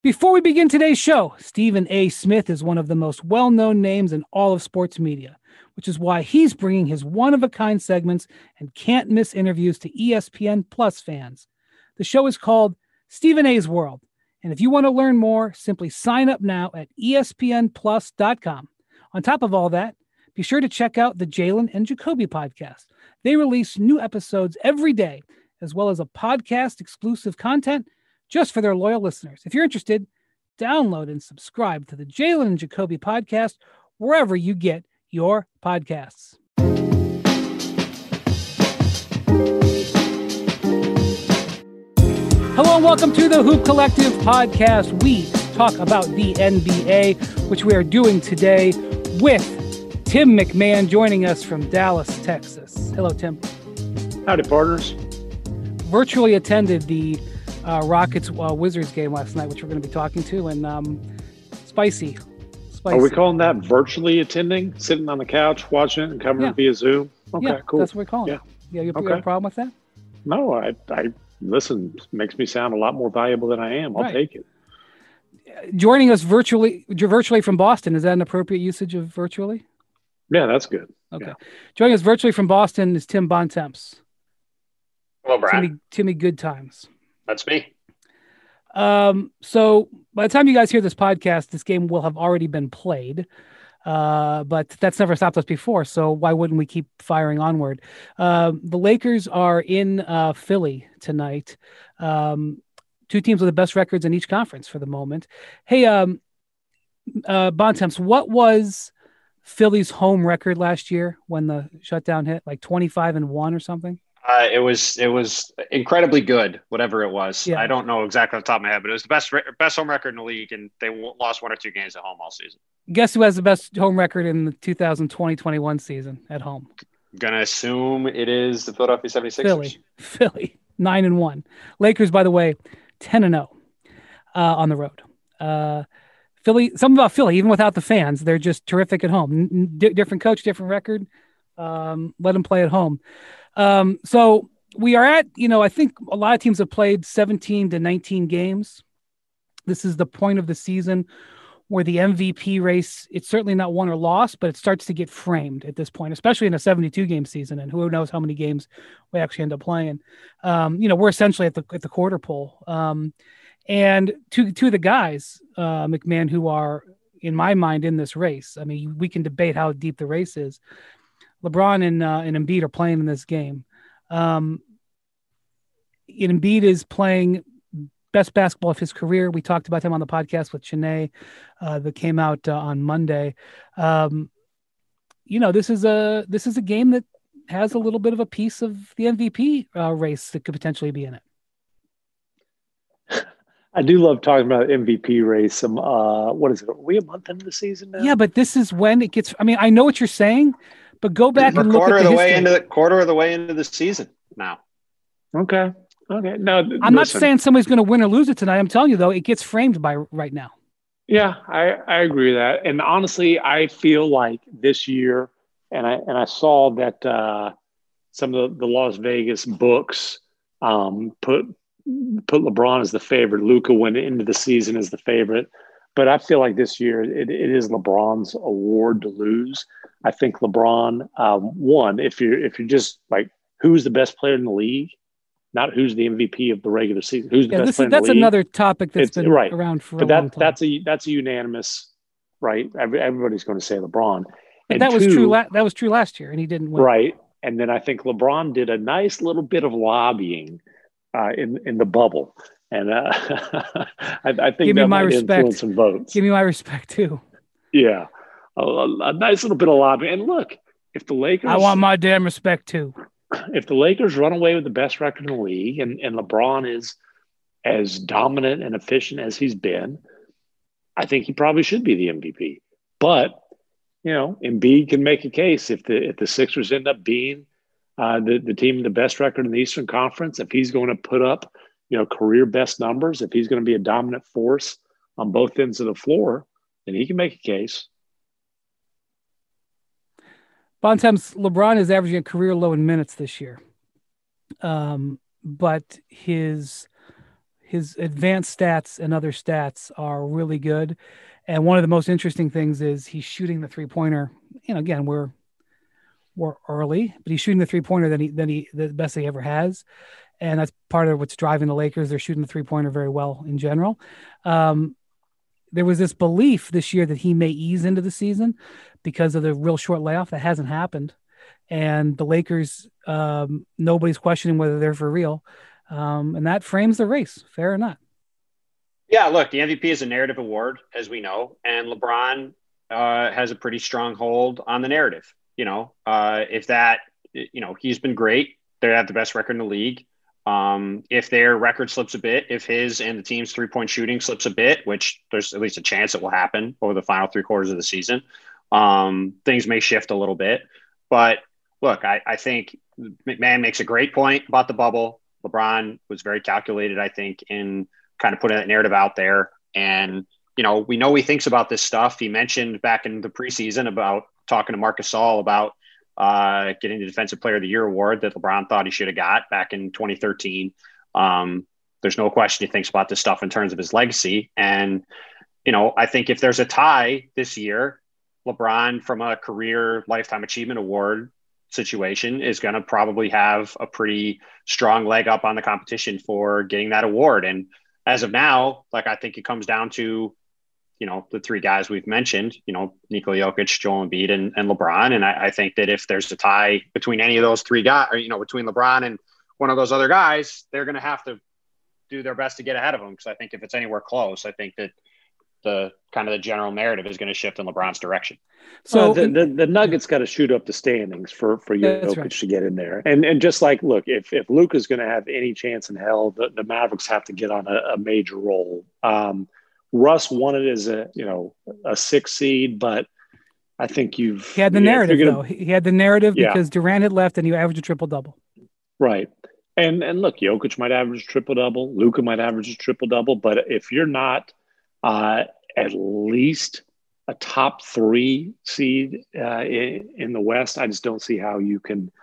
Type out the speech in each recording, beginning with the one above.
Before we begin today's show, Stephen A. Smith is one of the most well-known names in all of sports media, which is why he's bringing his one-of-a-kind segments and can't-miss interviews to ESPN Plus fans. The show is called Stephen A's World, and if you want to learn more, simply sign up now at espnplus.com. On top of all that, be sure to check out the Jalen and Jacoby podcast. They release new episodes every day, as well as a podcast-exclusive content just for their loyal listeners. If you're interested, download and subscribe to the Jalen and Jacoby podcast wherever you get your podcasts. Hello and welcome to the Hoop Collective podcast. We talk about the NBA, which we are doing today with Tim McMahon joining us from Dallas, Texas. Hello, Tim. Howdy, partners. Virtually attended the Rockets Wizards game last night, which we're going to be talking to, and spicy. Are we calling that virtually attending, sitting on the couch, watching it and covering via Zoom? Okay, cool. That's what we're calling it. Yeah, you have a problem with that? No, I listen, makes me sound a lot more valuable than I am. I'll take it. Joining us virtually from Boston, is that an appropriate usage of virtually? Yeah, that's good. Okay. Yeah. Joining us virtually from Boston is Tim Bontemps. Hello, Brad. Timmy Good Times. That's me. So by the time you guys hear this podcast, this game will have already been played. But that's never stopped us before. So why wouldn't we keep firing onward? The Lakers are in Philly tonight. Two teams with the best records in each conference for the moment. Hey, Bontemps, what was Philly's home record last year when the shutdown hit? Like 25-1 or something? It was incredibly good, whatever it was. Yeah. I don't know exactly off the top of my head, but it was the best home record in the league, and they lost one or two games at home all season. Guess who has the best home record in the 2020-21 season at home? I'm going to assume it is the Philadelphia 76ers. Philly, 9-1. Lakers, by the way, 10-0 on the road. Philly, something about Philly, even without the fans, they're just terrific at home. Different coach, different record. Let them play at home. So we are at, I think a lot of teams have played 17 to 19 games. This is the point of the season where the MVP race, it's certainly not won or lost, but it starts to get framed at this point, especially in a 72 game season. And who knows how many games we actually end up playing. We're essentially at the quarter pole. And two of the guys, McMahon, who are in my mind in this race. I mean, we can debate how deep the race is. LeBron and Embiid are playing in this game. Embiid is playing best basketball of his career. We talked about him on the podcast with Chennai that came out on Monday. This is a game that has a little bit of a piece of the MVP race that could potentially be in it. I do love talking about MVP race. What is it? Are we a month into the season now? Yeah, but this is when it gets. I mean, I know what you're saying, but go back and look at the quarter of the way into the season now. Okay. No, I'm not saying somebody's going to win or lose it tonight. I'm telling you though, it gets framed by right now. Yeah, I agree with that. And honestly, I feel like this year, and I saw that some of the Las Vegas books put LeBron as the favorite. Luka went into the season as the favorite. But I feel like this year it is LeBron's award to lose. I think LeBron won. If you're just like who's the best player in the league, not who's the MVP of the regular season. Who's the best player in the league? That's another topic that's been around for a long time. That's a unanimous, right? Everybody's going to say LeBron. But that was true. That was true last year, and he didn't win. Right. And then I think LeBron did a nice little bit of lobbying in the bubble. And I think that might influence some votes. Give me my respect too. Yeah, a nice little bit of lobbying. And look, if the Lakers, I want my damn respect too. If the Lakers run away with the best record in the league, and LeBron is as dominant and efficient as he's been, I think he probably should be the MVP. But Embiid can make a case if the Sixers end up being the team with the best record in the Eastern Conference, if he's going to put up career best numbers, if he's going to be a dominant force on both ends of the floor, then he can make a case. Bontemps, LeBron is averaging a career low in minutes this year. But his His advanced stats and other stats are really good. And one of the most interesting things is he's shooting the 3-pointer. Again, we're early, but he's shooting the 3-pointer the best he ever has. And that's part of what's driving the Lakers. They're shooting the 3-pointer very well in general. There was this belief this year that he may ease into the season because of the real short layoff. That hasn't happened. And the Lakers, nobody's questioning whether they're for real. And that frames the race, fair or not. Yeah, look, the MVP is a narrative award, as we know, and LeBron has a pretty strong hold on the narrative. If that, he's been great. They have the best record in the league. If their record slips a bit, if his and the team's 3-point shooting slips a bit, which there's at least a chance it will happen over the final 3 quarters of the season, things may shift a little bit. But look, I think McMahon makes a great point about the bubble. LeBron was very calculated, I think, in kind of putting that narrative out there. And, we know he thinks about this stuff. He mentioned back in the preseason about talking to Marc Gasol about getting the Defensive Player of the Year award that LeBron thought he should have got back in 2013. There's no question he thinks about this stuff in terms of his legacy. And, I think if there's a tie this year, LeBron from a career lifetime achievement award situation is going to probably have a pretty strong leg up on the competition for getting that award. And as of now, I think it comes down to, the 3 guys we've mentioned, Nikola Jokic, Joel Embiid, and LeBron. And I think that if there's a tie between any of those 3 guys, or, between LeBron and one of those other guys, they're going to have to do their best to get ahead of them. Because I think if it's anywhere close, I think that the kind of the general narrative is going to shift in LeBron's direction. So the Nuggets got to shoot up the standings for Jokic to get in there. And just look, if Luka's going to have any chance in hell, the Mavericks have to get on a major roll. Russ won it as a 6 seed, but I think he had the narrative though. He had the narrative because Durant had left and he averaged a triple-double. Right. And look, Jokic might average a triple-double. Luka might average a triple-double. But if you're not at least a top 3 seed in the West, I just don't see how you can,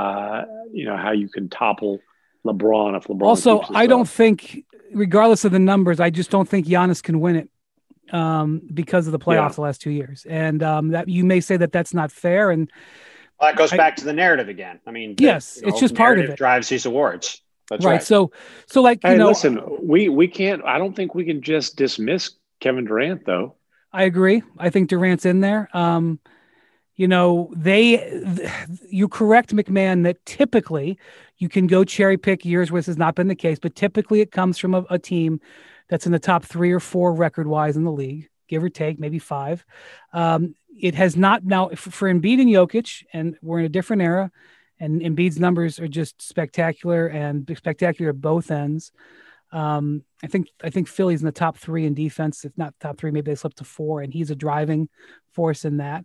topple LeBron if LeBron. Also, I don't think, regardless of the numbers, I just don't think Giannis can win it because of the playoffs the last 2 years. And that you may say that that's not fair. And that goes back to the narrative again. I mean, yes, it's just part of it. Drives these awards. That's right. So listen, we can't. I don't think we can just dismiss Kevin Durant, though. I agree. I think Durant's in there. You correct, McMahon, that typically you can go cherry pick years where this has not been the case, but typically it comes from a team that's in the top 3 or 4 record wise in the league, give or take, maybe 5. It has not now for Embiid and Jokic, and we're in a different era, and Embiid's numbers are just spectacular at both ends. I think Philly's in the top 3 in defense. If not top 3, maybe they slipped to 4, and he's a driving force in that.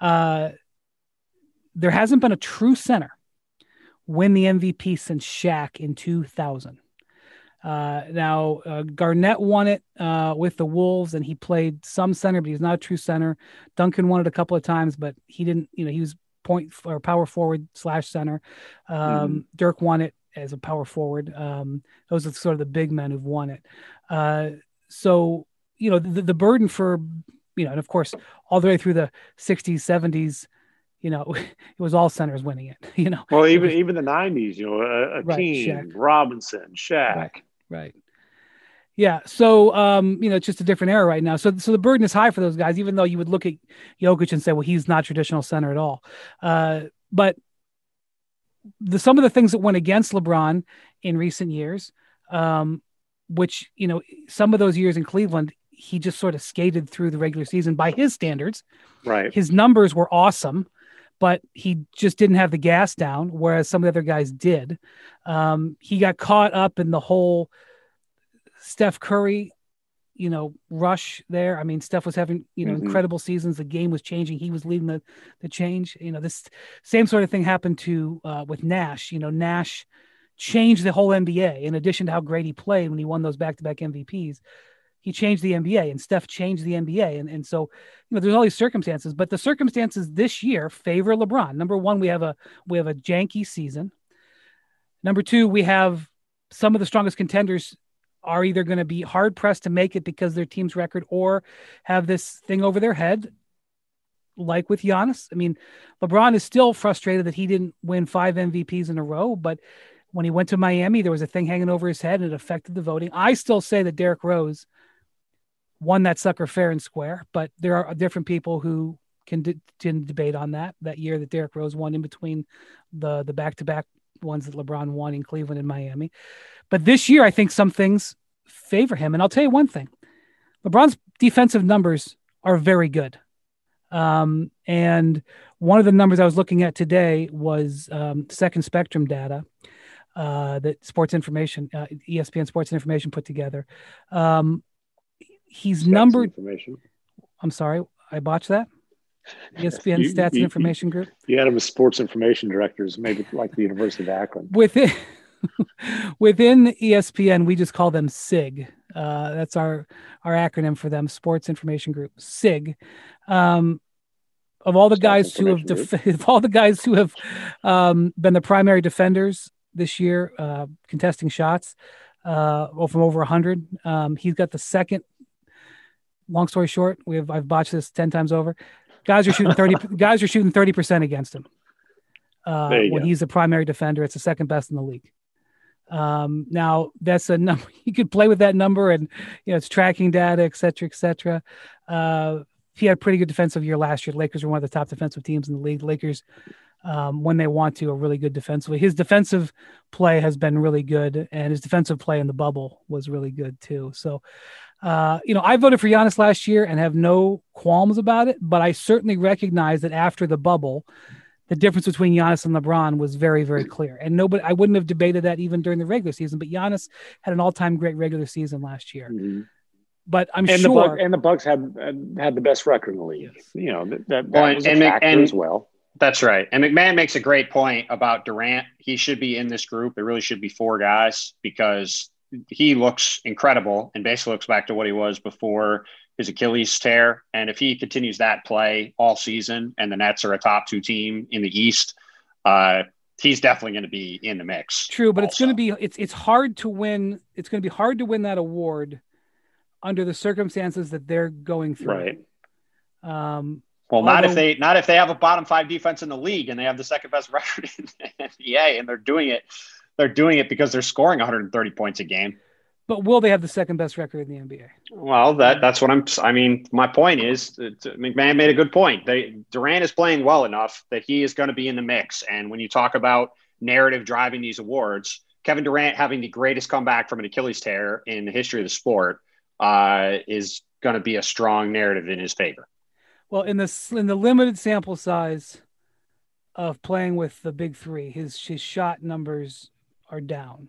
There hasn't been a true center win the MVP since Shaq in 2000. Garnett won it with the Wolves, and he played some center, but he's not a true center. Duncan won it a couple of times, but he didn't. He was point or power forward / center. Dirk won it as a power forward. Those are sort of the big men who've won it. So the burden for and of course all the way through the 60s, 70s. It was all centers winning it. Well, even the 90s. Akeem, Shaq. Robinson, Shaq. Right. Yeah. So, it's just a different era right now. So the burden is high for those guys, even though you would look at Jokic and say, well, he's not traditional center at all. But some of the things that went against LeBron in recent years, which, some of those years in Cleveland, he just sort of skated through the regular season by his standards. Right. His numbers were awesome, but he just didn't have the gas down, whereas some of the other guys did. He got caught up in the whole Steph Curry, rush there. I mean, Steph was having, incredible seasons. The game was changing. He was leading the change. This same sort of thing happened with Nash. Nash changed the whole NBA in addition to how great he played when he won those back-to-back MVPs. He changed the NBA, and Steph changed the NBA. And so, there's all these circumstances, but the circumstances this year favor LeBron. Number one, we have a janky season. Number two, we have some of the strongest contenders are either going to be hard pressed to make it because of their team's record or have this thing over their head, like with Giannis. I mean, LeBron is still frustrated that he didn't win 5 MVPs in a row, but when he went to Miami, there was a thing hanging over his head and it affected the voting. I still say that Derrick Rose won that sucker fair and square, but there are different people who can debate on that year that Derrick Rose won in between the back-to-back ones that LeBron won in Cleveland and Miami. But this year, I think some things favor him. And I'll tell you one thing, LeBron's defensive numbers are very good. And one of the numbers I was looking at today was Second Spectrum data that Sports Information, ESPN Sports Information put together. He's numbered. I'm sorry, I botched that. ESPN Stats and Information Group. You had him as sports information directors, maybe like the University of Akron. Within ESPN, we just call them SIG. That's our acronym for them, Sports Information Group, SIG. Of all the guys who have been the primary defenders this year, contesting shots from over 100, he's got the second. Long story short, I've botched this 10 times over. Guys are shooting 30. Guys are shooting 30% against him when he's the primary defender. It's the second best in the league. Now that's a number you could play with that number, and it's tracking data, et cetera, et cetera. He had a pretty good defensive year last year. The Lakers are one of the top defensive teams in the league. The Lakers, when they want to, are really good defensively. His defensive play has been really good, and his defensive play in the bubble was really good too. So. I voted for Giannis last year and have no qualms about it, but I certainly recognize that after the bubble, the difference between Giannis and LeBron was very, very clear. And I wouldn't have debated that even during the regular season, but Giannis had an all-time great regular season last year. Mm-hmm. But the Bucks had the best record in the league. Yes. That was a factor as well. That's right. And McMahon makes a great point about Durant. He should be in this group. It really should be 4 guys because he looks incredible and basically looks back to what he was before his Achilles tear. And if he continues that play all season and the Nets are a top 2 team in the East, he's definitely going to be in the mix. True, but it's hard to win. It's going to be hard to win that award under the circumstances that they're going through. Right. Not if they have a bottom 5 defense in the league and they have the second best record in the NBA and they're doing it. They're doing it because they're scoring 130 points a game. But will they have the second best record in the NBA? Well, that's what my point is McMahon made a good point. Durant is playing well enough that he is going to be in the mix. And when you talk about narrative driving these awards, Kevin Durant having the greatest comeback from an Achilles tear in the history of the sport is going to be a strong narrative in his favor. Well, in the limited sample size of playing with the big 3, his shot numbers are down.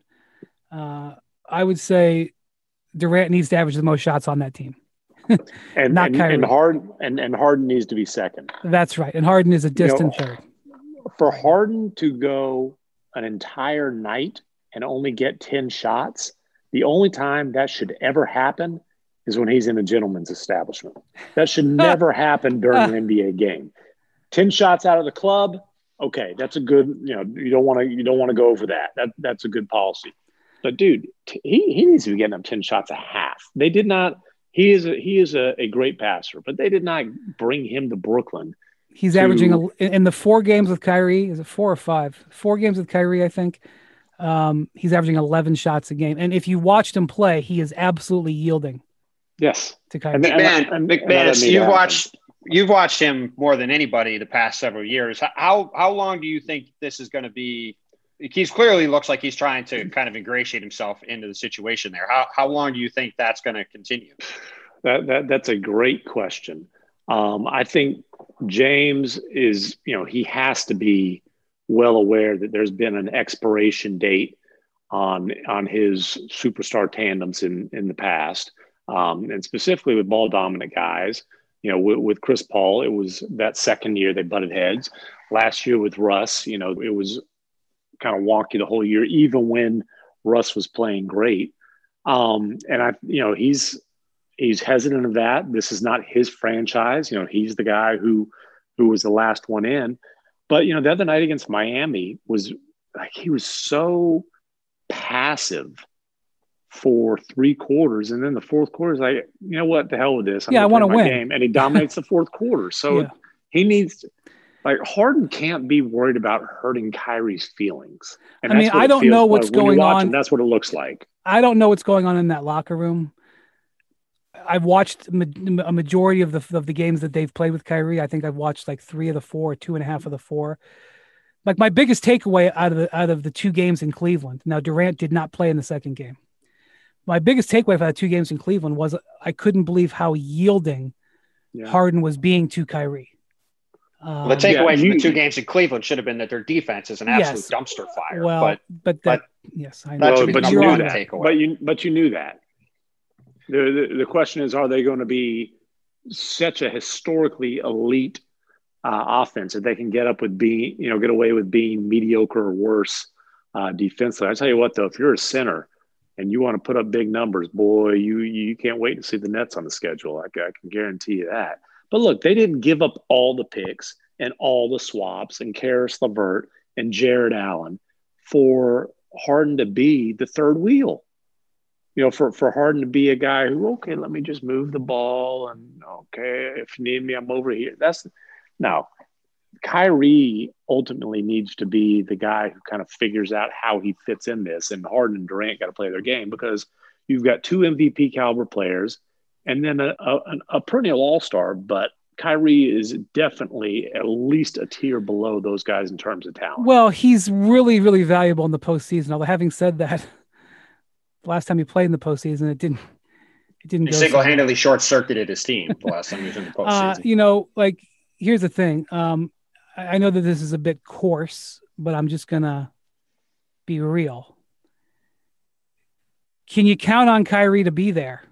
I would say Durant needs to average the most shots on that team. and Harden needs to be second. That's right. And Harden is a distant third. For Harden to go an entire night and only get 10 shots, the only time that should ever happen is when he's in a gentleman's establishment. That should never happen during an NBA game. 10 shots out of the club. Okay, that's a good, you don't want to go over that. That's a good policy. But dude, he needs to be getting up 10 shots a half. They did not. He is a great passer, but they did not bring him to Brooklyn. He's averaging in the 4 games with Kyrie. Is it 4 or 5? 4 games with Kyrie, I think. He's averaging 11 shots a game. And if you watched him play, he is absolutely yielding. Yes, to Kyrie. McMahon, you've watched him more than anybody the past several years. How long do you think this is going to be? He's clearly looks like he's trying to kind of ingratiate himself into the situation there. How long do you think that's going to continue? That's a great question. I think James is, he has to be well aware that there's been an expiration date on his superstar tandems in the past, and specifically with ball dominant guys. With Chris Paul, it was that second year they butted heads. Last year with Russ, it was kind of wonky the whole year, even when Russ was playing great. He's hesitant of that. This is not his franchise. He's the guy who was the last one in. But, the other night against Miami was like, he was so passive for 3 quarters, and then the fourth quarter is like, you know what, the hell with this. I want to win. Game. And he dominates the fourth quarter. So he needs to, like, Harden can't be worried about hurting Kyrie's feelings. And I mean, I don't know what's going on. That's what it looks like. I don't know what's going on in that locker room. I've watched a majority of the games that they've played with Kyrie. I think I've watched like 3 of the 4, 2.5 of the 4. Like, my biggest takeaway out of the 2 games in Cleveland. Now, Durant did not play in the second game. My biggest takeaway for the 2 games in Cleveland was I couldn't believe how yielding Harden was being to Kyrie. Well, the takeaway from the 2 games in Cleveland should have been that their defense is an absolute dumpster fire. Well, but yes, I know. That should be number one takeaway. But you knew that. The question is, are they going to be such a historically elite offense that they can get away with being mediocre or worse defensively? I tell you what, though, if you're a center and you want to put up big numbers, boy, you can't wait to see the Nets on the schedule. I can guarantee you that. But look, they didn't give up all the picks and all the swaps and Karis LeVert and Jared Allen for Harden to be the third wheel. You know, for Harden to be a guy who, okay, let me just move the ball, and okay, if you need me, I'm over here. No. Kyrie ultimately needs to be the guy who kind of figures out how he fits in this, and Harden and Durant got to play their game, because you've got 2 MVP caliber players and then a perennial all-star, but Kyrie is definitely at least a tier below those guys in terms of talent. Well, he's really, really valuable in the postseason. Although, having said that, the last time he played in the postseason, it didn't he single-handedly short-circuited his team the last time he was in the postseason. Here's the thing. I know that this is a bit coarse, but I'm just going to be real. Can you count on Kyrie to be there?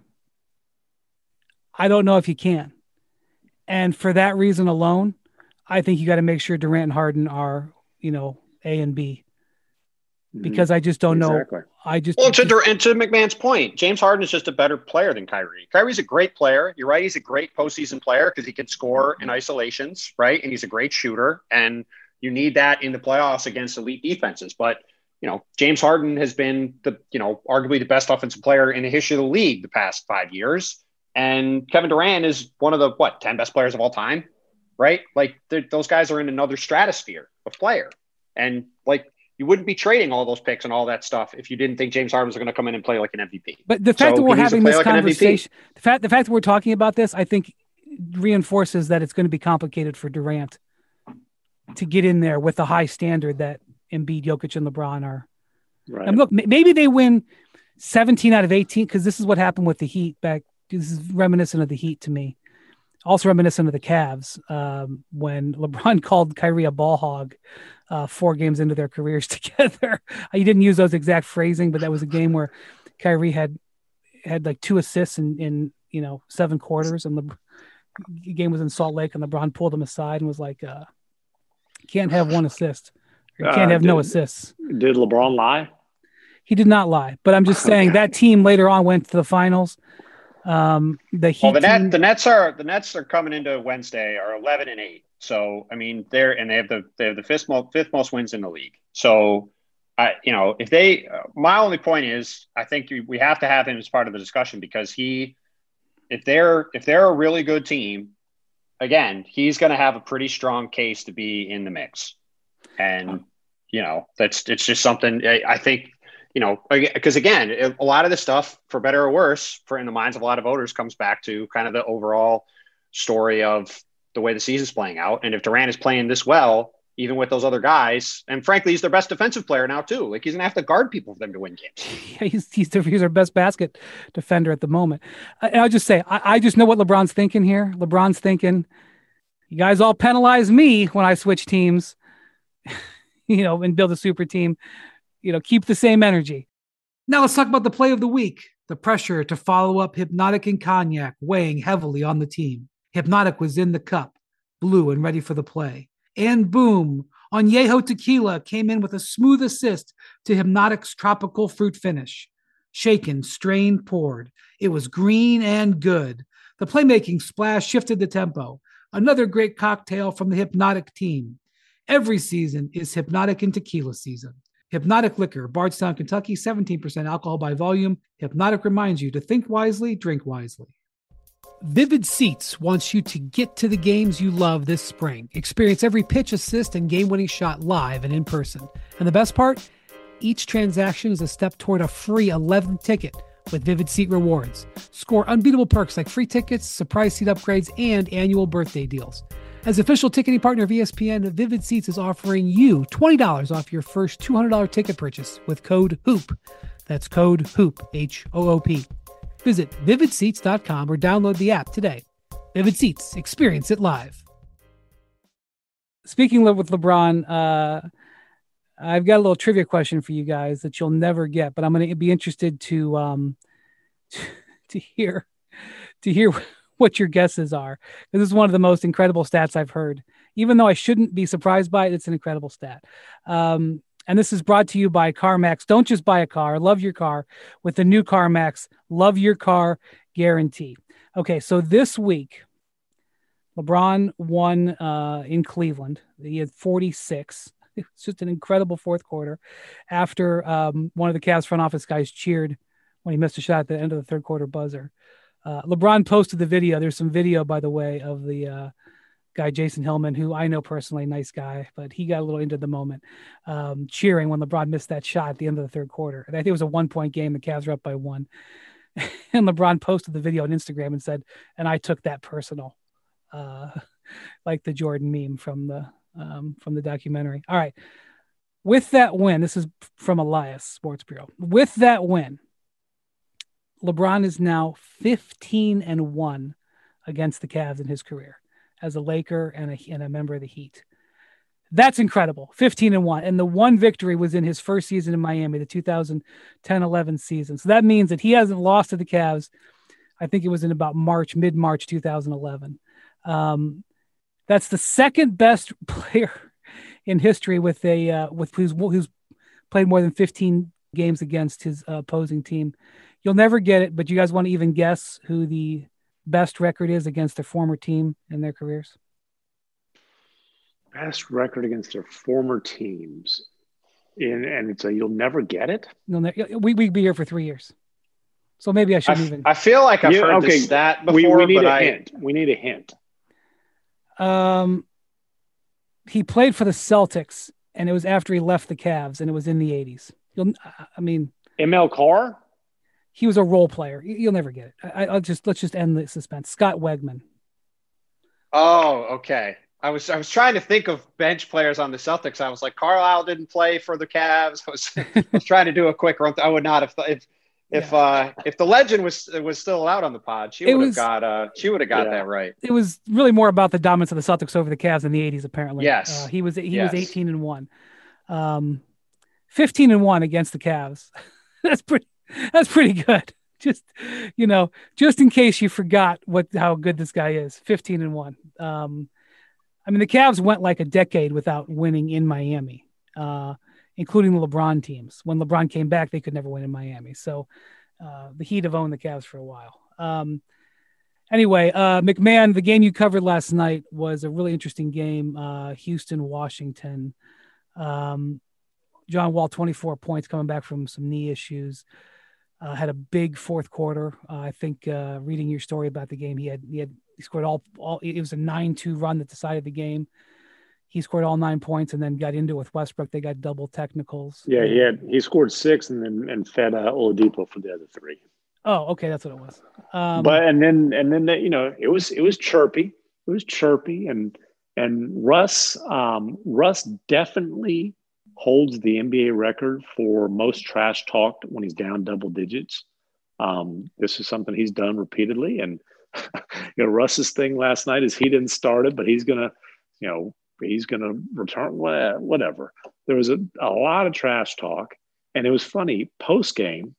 I don't know if you can. And for that reason alone, I think you got to make sure Durant and Harden are, A and B. Because I just don't know. To McMahon's point, James Harden is just a better player than Kyrie. Kyrie's a great player. You're right. He's a great postseason player because he can score in isolations, right? And he's a great shooter. And you need that in the playoffs against elite defenses. But, James Harden has been arguably the best offensive player in the history of the league the past 5 years. And Kevin Durant is one of the, 10 best players of all time, right? Like, those guys are in another stratosphere of player. And, you wouldn't be trading all those picks and all that stuff if you didn't think James Harden was going to come in and play like an MVP. But the fact that we're having this conversation, the fact that we're talking about this, I think reinforces that it's going to be complicated for Durant to get in there with the high standard that Embiid, Jokic, and LeBron are. Right. And look, maybe they win 17 out of 18 because this is what happened with the Heat back. This is reminiscent of the Heat to me. Also reminiscent of the Cavs when LeBron called Kyrie a ball hog 4 games into their careers together. He didn't use those exact phrasing, but that was a game where Kyrie had like 2 assists in 7 quarters, and the game was in Salt Lake, and LeBron pulled him aside and was like, "Can't have 1 assist. You can't have no assists." Did LeBron lie? He did not lie, but I'm just saying that team later on went to the finals. The Nets are coming into Wednesday are 11-8. So I mean they have the fifth most wins in the league. So my only point is I think we have to have him as part of the discussion because if they're a really good team, again, he's going to have a pretty strong case to be in the mix. And it's just something I think. Because again, a lot of this stuff, for better or worse, in the minds of a lot of voters, comes back to kind of the overall story of the way the season's playing out. And if Durant is playing this well, even with those other guys, and frankly, he's their best defensive player now too. Like, he's gonna have to guard people for them to win games. Yeah, he's our best basket defender at the moment. And I'll just say, I just know what LeBron's thinking here. LeBron's thinking, you guys all penalize me when I switch teams, and build a super team. Keep the same energy. Now let's talk about the play of the week. The pressure to follow up Hypnotic and Cognac weighing heavily on the team. Hypnotic was in the cup, blue and ready for the play. And boom, Añejo Tequila came in with a smooth assist to Hypnotic's tropical fruit finish. Shaken, strained, poured. It was green and good. The playmaking splash shifted the tempo. Another great cocktail from the Hypnotic team. Every season is Hypnotic and Tequila season. Hypnotic Liquor, Bardstown, Kentucky, 17% alcohol by volume. Hypnotic reminds you to think wisely, drink wisely. Vivid Seats wants you to get to the games you love this spring. Experience every pitch, assist, and game-winning shot live and in person. And the best part? Each transaction is a step toward a free 11th ticket with Vivid Seat rewards. Score unbeatable perks like free tickets, surprise seat upgrades, and annual birthday deals. As official ticketing partner of ESPN, Vivid Seats is offering you $20 off your first $200 ticket purchase with code HOOP. That's code HOOP, H-O-O-P. Visit vividseats.com or download the app today. Vivid Seats, experience it live. Speaking with LeBron, I've got a little trivia question for you guys that you'll never get, but I'm going to be interested to hear what your guesses are. This is one of the most incredible stats I've heard. Even though I shouldn't be surprised by it, it's an incredible stat. And this is brought to you by CarMax. Don't just buy a car. Love your car with the new CarMax. Love your car guarantee. Okay, so this week, LeBron won in Cleveland. He had 46. It's just an incredible fourth quarter after one of the Cavs front office guys cheered when he missed a shot at the end of the third quarter buzzer. LeBron posted the video. There's some video, by the way, of the guy, Jason Hillman, who I know personally, nice guy, but he got a little into the moment, cheering when LeBron missed that shot at the end of the third quarter. And I think it was a 1-point game. The Cavs were up by 1. And LeBron posted the video on Instagram and said, and I took that personal, like the Jordan meme from the documentary. All right. With that win, this is from Elias Sports Bureau. With that win, LeBron is now 15-1 against the Cavs in his career as a Laker and a member of the Heat. That's incredible. 15-1. And the one victory was in his first season in Miami, the 2010-11 season. So that means that he hasn't lost to the Cavs. I think it was in about mid-March 2011. That's the second best player in history with who's played more than 15 games against his opposing team. You'll never get it, but you guys want to even guess who the best record is against their former team in their careers? Best record against their former teams. And it's you'll never get it? We'd be here for 3 years. So maybe I shouldn't even. I feel like I've heard this stat before. We need a hint. We need a hint. He played for the Celtics, and it was after he left the Cavs, and it was in the 80s. ML Carr? He was a role player. You'll never get it. Let's just end the suspense. Scott Wegman. Oh, okay. I was trying to think of bench players on the Celtics. I was like, Carlisle didn't play for the Cavs. I was trying to do a quick run. I would not have if the legend was still out on the pod. She would have got that right. It was really more about the dominance of the Celtics over the Cavs in the 80s. Apparently, yes. He was 18-1, 15-1 against the Cavs. That's pretty good. Just in case you forgot how good this guy is. 15-1. The Cavs went like a decade without winning in Miami, including the LeBron teams. When LeBron came back, they could never win in Miami. So the Heat have owned the Cavs for a while. Anyway, McMahon, the game you covered last night was a really interesting game. Houston, Washington. John Wall, 24 points coming back from some knee issues. Had a big fourth quarter. I think reading your story about the game, he scored all. It was a 9-2 run that decided the game. He scored all 9 points and then got into it with Westbrook. They got double technicals. Yeah, he scored 6 and fed Oladipo for the other 3. Oh, okay, that's what it was. It was chirpy. It was chirpy, and Russ definitely holds the NBA record for most trash talked when he's down double digits. This is something he's done repeatedly. And, Russ's thing last night is he didn't start it, but he's going to return whatever. There was a lot of trash talk, and it was funny. Post game,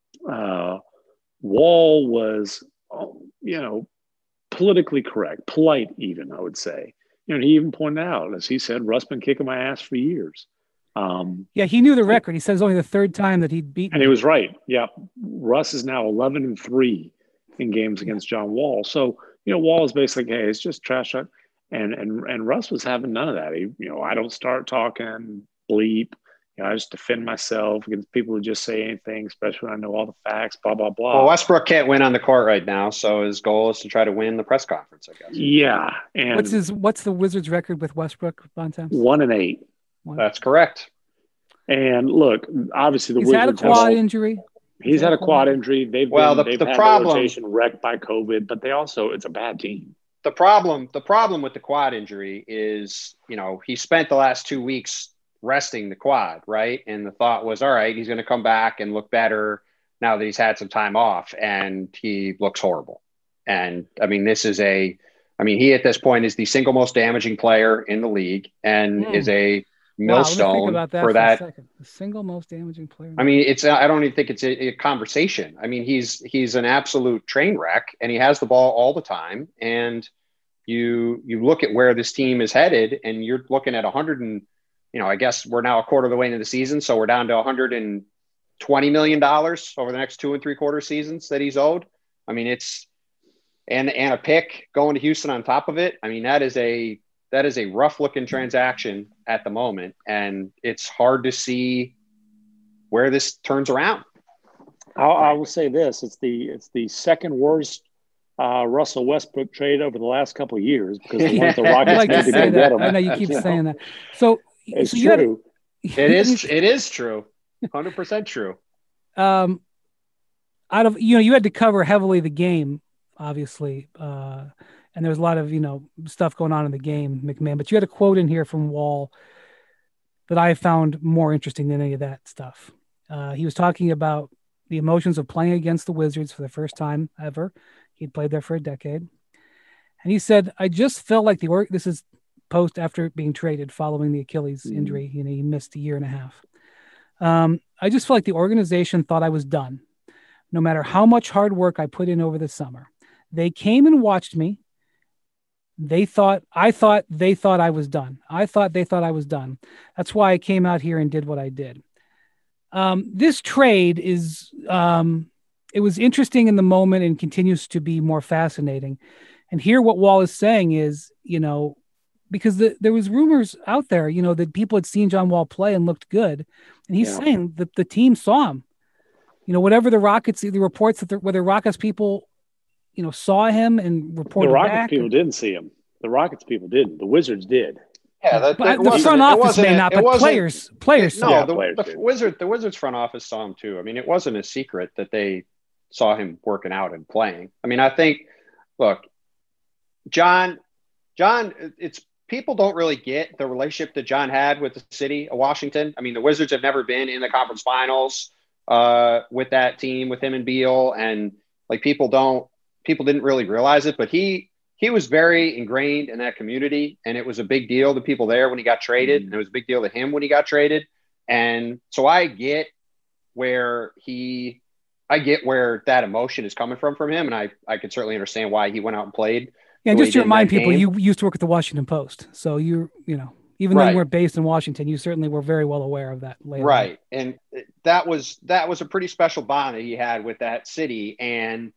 Wall was, politically correct, polite even, I would say. He even pointed out, as he said, Russ been kicking my ass for years. He knew the record. He says it's only the third time that he'd beaten. And he was right. Yeah. Russ is now 11-3 in games against John Wall. So, Wall is basically, hey, it's just trash talk. And Russ was having none of that. He, I don't start talking bleep. I just defend myself against people who just say anything, especially when I know all the facts, blah, blah, blah. Well, Westbrook can't win on the court right now, so his goal is to try to win the press conference, I guess. Yeah. And what's the Wizards record with Westbrook, Bontemps? 1-8. That's correct. And look, obviously the He's Wizards had a quad injury. He's had a quad injury. They've had the rotation wrecked by COVID, but it's a bad team. The problem with the quad injury is, he spent the last 2 weeks resting the quad, right? And the thought was, all right, he's going to come back and look better now that he's had some time off, and he looks horrible. And I mean, he at this point is the single most damaging player in the league and is a millstone for that. The single most damaging player. I mean, I don't even think it's a conversation. I mean, he's an absolute train wreck, and he has the ball all the time. And you look at where this team is headed, and you're looking at 100 and, I guess we're now a quarter of the way into the season, so we're down to $120 million over the next 2 3/4 seasons that he's owed. I mean, and a pick going to Houston on top of it. I mean, that is a rough looking transaction at the moment, and it's hard to see where this turns around. I will say this: it's the second worst Russell Westbrook trade over the last couple of years, because the ones the Rockets made to get him. I know you keep saying that. So it's true. It is true. 100% true. You had to cover heavily the game, obviously, and there was a lot of stuff going on in the game, McMahon. But you had a quote in here from Wall that I found more interesting than any of that stuff. He was talking about the emotions of playing against the Wizards for the first time ever. He'd played there for a decade, and he said, "I just felt like this is post after being traded following the Achilles injury. He missed a year and a half. I just felt like the organization thought I was done, no matter how much hard work I put in over the summer. They came and watched me. I thought they thought I was done. I thought they thought I was done. That's why I came out here and did what I did." This trade is, it was interesting in the moment and continues to be more fascinating. And here what Wall is saying is, because there was rumors out there, that people had seen John Wall play and looked good. And he's saying that the team saw him, whatever the Rockets, the reports that whether Rockets people, saw him and reported back. The Rockets people didn't see him. The Rockets people didn't. The Wizards did. Yeah, the front office may not, but players saw him. No, the Wizards front office saw him too. I mean, it wasn't a secret that they saw him working out and playing. I mean, I think, look, John, it's people don't really get the relationship that John had with the city of Washington. I mean, the Wizards have never been in the conference finals with that team, with him and Beal, and like people didn't really realize it, but he was very ingrained in that community, and it was a big deal to people there when he got traded, and it was a big deal to him when he got traded. And so I get where that emotion is coming from him, and I could certainly understand why he went out and played. Yeah, and just to remind people, you used to work at the Washington Post, so even though you weren't based in Washington, you certainly were very well aware of that later. Right, and that was a pretty special bond that he had with that city, and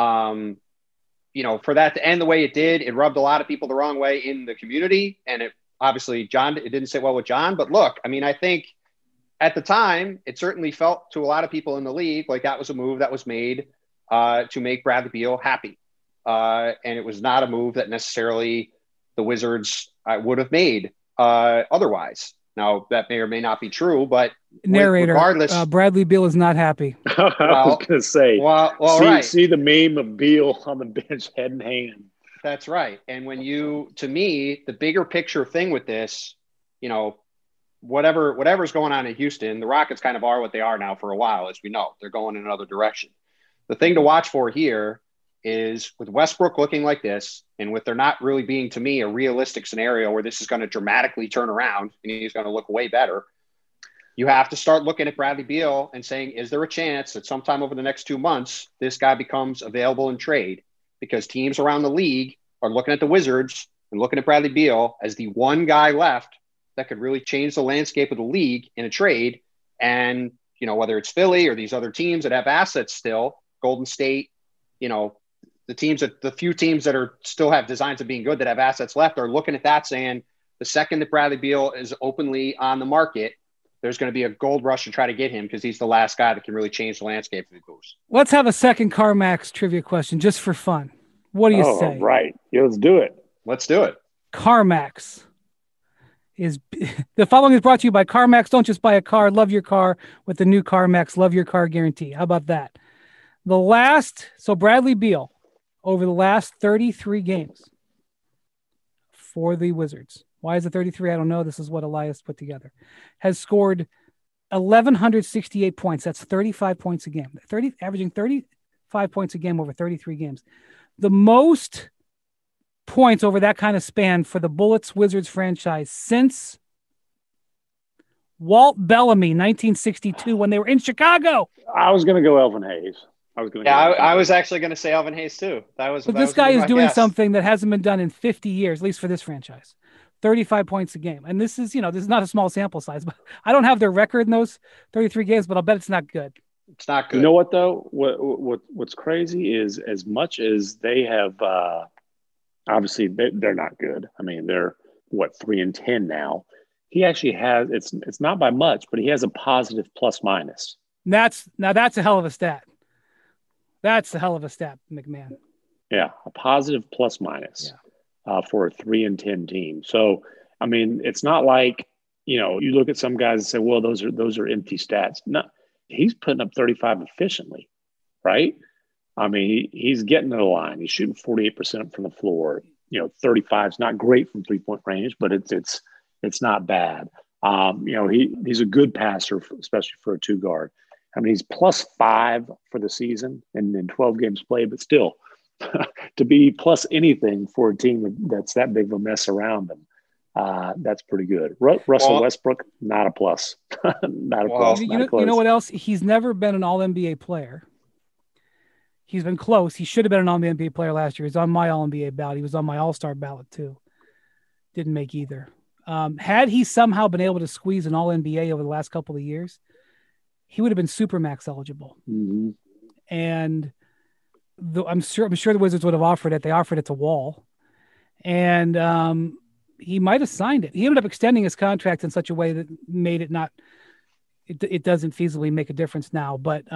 for that to end the way it did, it rubbed a lot of people the wrong way in the community, and it didn't sit well with John. But look, I mean, I think at the time, it certainly felt to a lot of people in the league like that was a move that was made to make Bradley Beal happy. And it was not a move that necessarily the Wizards would have made otherwise. Now, that may or may not be true, but regardless, Bradley Beal is not happy. I was going to say, right. See the meme of Beal on the bench, head in hand. That's right. And to me, the bigger picture thing with this, whatever's going on in Houston, the Rockets kind of are what they are now for a while, as we know. They're going in another direction. The thing to watch for here is with Westbrook looking like this, and with there not really being, to me, a realistic scenario where this is going to dramatically turn around and he's going to look way better, you have to start looking at Bradley Beal and saying, is there a chance that sometime over the next 2 months, this guy becomes available in trade? Because teams around the league are looking at the Wizards and looking at Bradley Beal as the one guy left that could really change the landscape of the league in a trade. And, whether it's Philly or these other teams that have assets still, Golden State, the few teams that still have designs of being good that have assets left are looking at that saying, the second that Bradley Beal is openly on the market, there's going to be a gold rush to try to get him because he's the last guy that can really change the landscape if he moves. Let's have a second CarMax trivia question just for fun. What do you say? Right. Yeah, let's do it. Let's do it. CarMax is the following is brought to you by CarMax. Don't just buy a car, love your car with the new CarMax Love Your Car guarantee. How about that? So Bradley Beal, over the last 33 games for the Wizards. Why is it 33? I don't know. This is what Elias put together. Has scored 1,168 points. That's 35 points a game. Averaging 35 points a game over 33 games. The most points over that kind of span for the Bullets Wizards franchise since Walt Bellamy, 1962, when they were in Chicago. I was going to go Elvin Hayes. I was actually going to say Elvin Hayes too. But this guy is doing something that hasn't been done in 50 years, at least for this franchise. 35 points a game. And this is not a small sample size, but I don't have their record in those 33 games, but I'll bet it's not good. It's not good. You know what though? What's crazy is as much as they have, obviously they're not good. I mean, they're 3-10 now. He actually has, it's not by much, but he has a positive plus minus. That's a hell of a stat. That's a hell of a stat, McMahon. Yeah, a positive plus minus for a 3-10 team. So, I mean, it's not like, you look at some guys and say, well, those are empty stats. No, he's putting up 35 efficiently, right? I mean, he's getting to the line. He's shooting 48% from the floor. 35 is not great from 3-point range, but it's not bad. He's a good passer, especially for a two guard. I mean, he's +5 for the season and in 12 games played, but still to be plus anything for a team that's that big of a mess around them, that's pretty good. Russell Westbrook, not a plus. Not a plus. You know what else? He's never been an All-NBA player. He's been close. He should have been an All-NBA player last year. He's on my All-NBA ballot. He was on my All-Star ballot too. Didn't make either. Had he somehow been able to squeeze an All-NBA over the last couple of years, he would have been Supermax eligible. Mm-hmm. And I'm sure the Wizards would have offered it. They offered it to Wall. And he might have signed it. He ended up extending his contract in such a way that made it not – it doesn't feasibly make a difference now. But,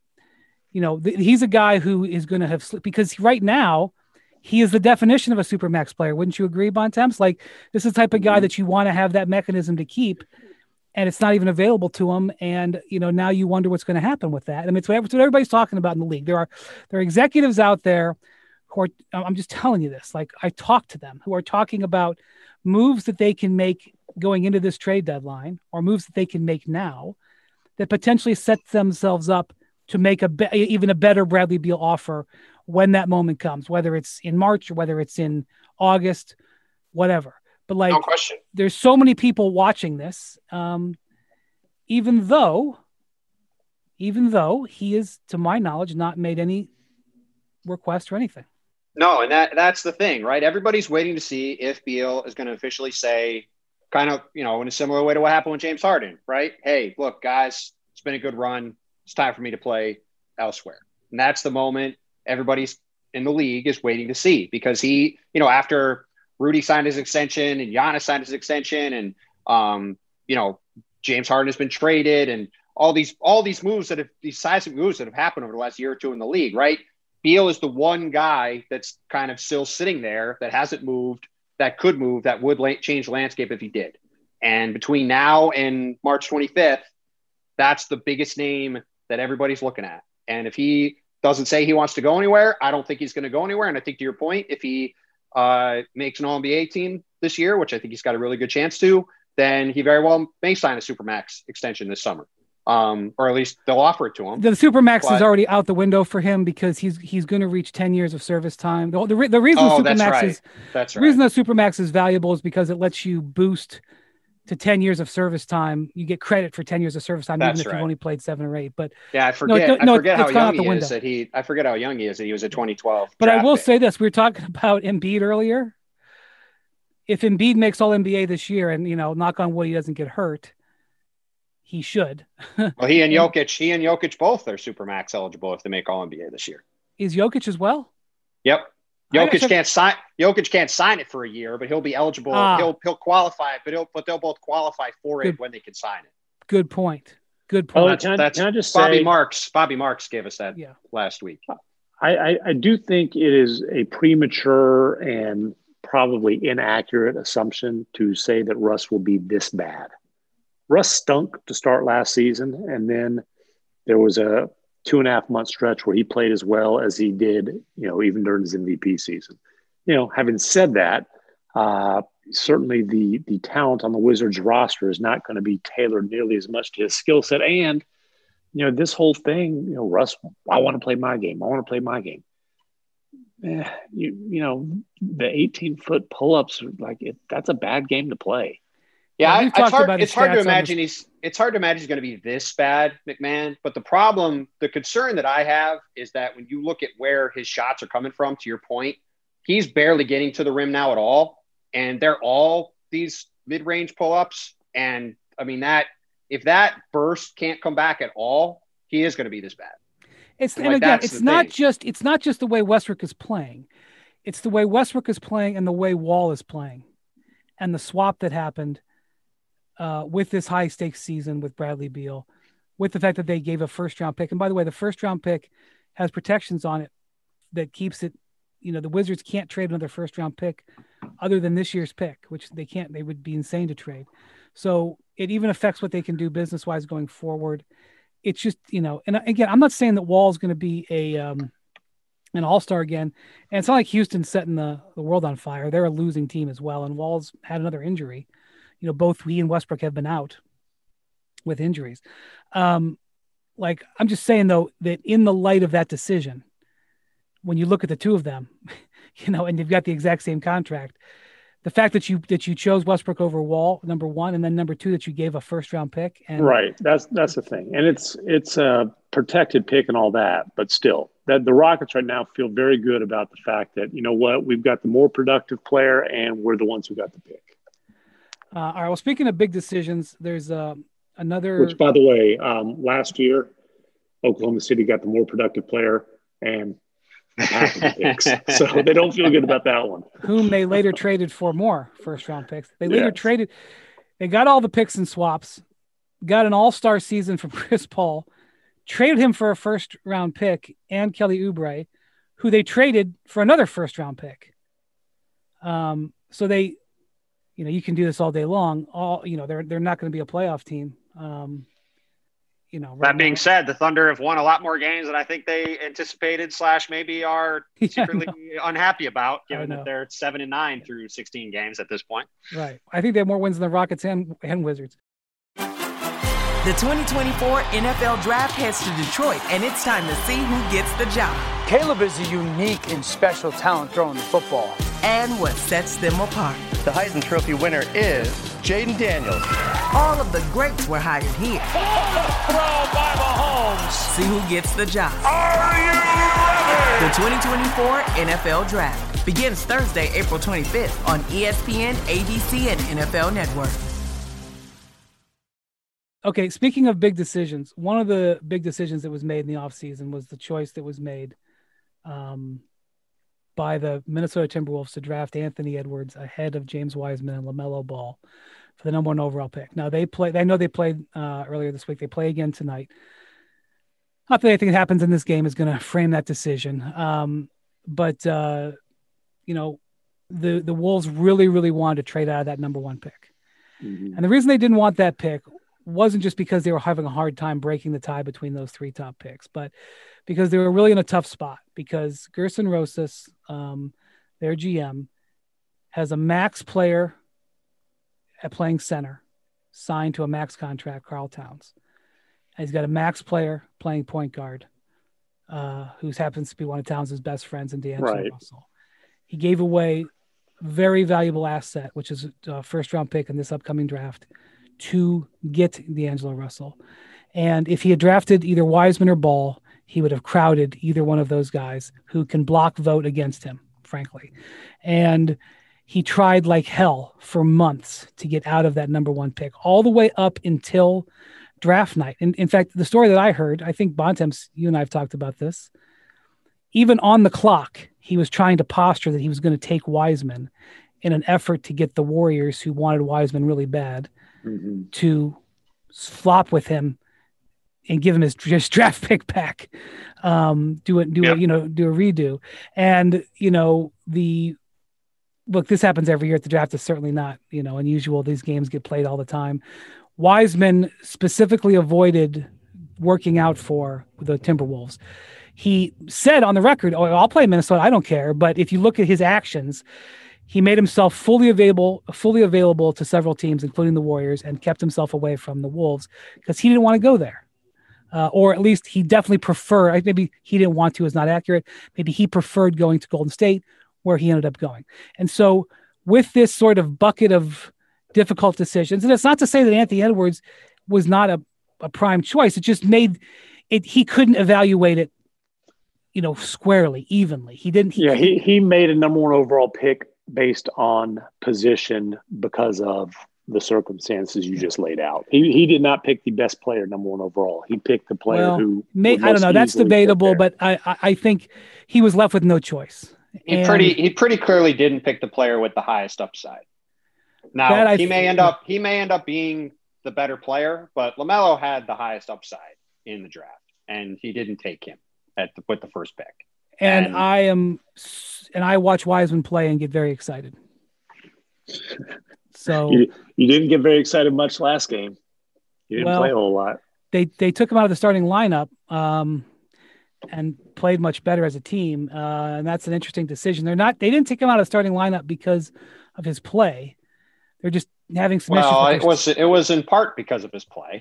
he's a guy who is going to have – because right now he is the definition of a Supermax player. Wouldn't you agree, Bontemps? Like, this is the type of guy that you want to have that mechanism to keep, and it's not even available to him. And, now you wonder what's going to happen with that. I mean, it's what everybody's talking about in the league. There are executives out there who are, I'm just telling you this, like I talked to them, who are talking about moves that they can make going into this trade deadline or moves that they can make now that potentially set themselves up to make even a better Bradley Beal offer when that moment comes, whether it's in March or whether it's in August, whatever. But no question. There's so many people watching this, even though he is, to my knowledge, not made any request or anything. No, and that's the thing, right? Everybody's waiting to see if Beal is going to officially say, kind of, in a similar way to what happened with James Harden, right? Hey, look, guys, it's been a good run. It's time for me to play elsewhere. And that's the moment everybody's in the league is waiting to see, because he, after Rudy signed his extension and Giannis signed his extension and, James Harden has been traded and all these moves these seismic moves that have happened over the last year or two in the league, right? Beal is the one guy that's kind of still sitting there that hasn't moved, that could move, that would change the landscape if he did. And between now and March 25th, that's the biggest name that everybody's looking at. And if he doesn't say he wants to go anywhere, I don't think he's going to go anywhere. And I think to your point, if he makes an All-NBA team this year, which I think he's got a really good chance to, then he very well may sign a Supermax extension this summer. Or at least they'll offer it to him. The Supermax is already out the window for him because he's going to reach 10 years of service time. The reason the reason that Supermax is valuable is because it lets you boost to 10 years of service time. You get credit for 10 years of service time, even if you've only played 7 or 8. But yeah, I forget how young he is. I forget how young he is. That he was a 2012. But I will say this: we were talking about Embiid earlier. If Embiid makes All NBA this year, and knock on wood, he doesn't get hurt, he should. Well, he and Jokic both are Supermax eligible if they make All NBA this year. Is Jokic as well? Yep. Jokic can't sign it for a year, but he'll be eligible. He'll qualify, but they'll both qualify for it when they can sign it. Good point. Well, can I just say, Bobby Marks gave us that last week. I do think it is a premature and probably inaccurate assumption to say that Russ will be this bad. Russ stunk to start last season, and then there was a 2.5 month stretch where he played as well as he did, even during his MVP season. Having said that, certainly the talent on the Wizards roster is not going to be tailored nearly as much to his skill set. And, this whole thing, Russ, I want to play my game. The 18-foot pull-ups, that's a bad game to play. Yeah, it's hard to imagine he's going to be this bad, McMahon. But the concern that I have is that when you look at where his shots are coming from, to your point, he's barely getting to the rim now at all. And they're all these mid-range pull-ups. And I mean, if that burst can't come back at all, he is going to be this bad. It's not just the way Westbrook is playing. It's the way Westbrook is playing and the way Wall is playing, and the swap that happened with this high stakes season with Bradley Beal, with the fact that they gave a first round pick. And by the way, the first round pick has protections on it that keeps it. The Wizards can't trade another first round pick other than this year's pick, which they can't. They would be insane to trade. So it even affects what they can do business wise going forward. It's just, and again, I'm not saying that Wall's going to be an all-star again. And it's not like Houston's setting the world on fire. They're a losing team as well. And Wall's had another injury. Both he and Westbrook have been out with injuries. I'm just saying, though, that in the light of that decision, when you look at the two of them, and you've got the exact same contract, the fact that you chose Westbrook over Wall, number one, and then number two, that you gave a first round pick. Right. That's the thing. And it's a protected pick and all that, but still that the Rockets right now feel very good about the fact that, we've got the more productive player and we're the ones who got the pick. All right. Well, speaking of big decisions, there's another, which by the way, last year, Oklahoma City got the more productive player and half of the picks. So they don't feel good about that one. Whom they later traded for more first round picks. They later traded, they got all the picks and swaps, got an all-star season from Chris Paul, traded him for a first round pick and Kelly Oubre, who they traded for another first round pick. So they, you can do this all day long. They're not going to be a playoff team. Right that being said, the Thunder have won a lot more games than I think they anticipated / maybe are secretly unhappy about, given that they're 7-9 through 16 games at this point. Right. I think they have more wins than the Rockets and Wizards. The 2024 NFL Draft heads to Detroit, and it's time to see who gets the job. Caleb is a unique and special talent throwing the football. And what sets them apart. The Heisman Trophy winner is Jaden Daniels. All of the greats were hired here. Throw by Mahomes. See who gets the job. Are you ready? The 2024 NFL Draft begins Thursday, April 25th on ESPN, ABC, and NFL Network. Okay, speaking of big decisions, one of the big decisions that was made in the offseason was the choice that was made by the Minnesota Timberwolves to draft Anthony Edwards ahead of James Wiseman and LaMelo Ball for the number 1 overall pick. Now I know they played earlier this week. They play again tonight. Not that anything that happens in this game is going to frame that decision. But the Wolves really, really wanted to trade out of that number 1 pick. Mm-hmm. And the reason they didn't want that pick wasn't just because they were having a hard time breaking the tie between those 3 top picks, but because they were really in a tough spot because Gerson Rosas, their GM, has a max player at playing center signed to a max contract, Karl Towns. And he's got a max player playing point guard who happens to be one of Towns' best friends in D'Angelo Russell. He gave away a very valuable asset, which is a first-round pick in this upcoming draft, to get D'Angelo Russell. And if he had drafted either Wiseman or Ball, he would have crowded either one of those guys who can block vote against him, frankly. And he tried like hell for months to get out of that number 1 pick, all the way up until draft night. And in fact, the story that I heard, I think Bontemps, you and I have talked about this, even on the clock, he was trying to posture that he was going to take Wiseman in an effort to get the Warriors, who wanted Wiseman really bad, to flop with him and give him his draft pick back. Do a redo. And, look, this happens every year at the draft. Is certainly not, unusual. These games get played all the time. Wiseman specifically avoided working out for the Timberwolves. He said on the record, "Oh, I'll play Minnesota. I don't care." But if you look at his actions, he made himself fully available to several teams, including the Warriors, and kept himself away from the Wolves because he didn't want to go there. Or at least he definitely preferred, maybe he didn't want to is not accurate. Maybe he preferred going to Golden State, where he ended up going. And so with this sort of bucket of difficult decisions, and it's not to say that Anthony Edwards was not a prime choice. It just made it, he couldn't evaluate it, squarely, evenly. He didn't. He made a number 1 overall pick based on position because of the circumstances you just laid out. He did not pick the best player number 1 overall. He picked the player who I don't know. That's debatable, but I think he was left with no choice. He pretty clearly didn't pick the player with the highest upside. Now he may end up being the better player, but LaMelo had the highest upside in the draft, and he didn't take him with the first pick. And I watch Wiseman play and get very excited. So you didn't get very excited much last game. You didn't play a whole lot. They took him out of the starting lineup and played much better as a team. And that's an interesting decision. They didn't take him out of the starting lineup because of his play. They're just having some issues. It was in part because of his play.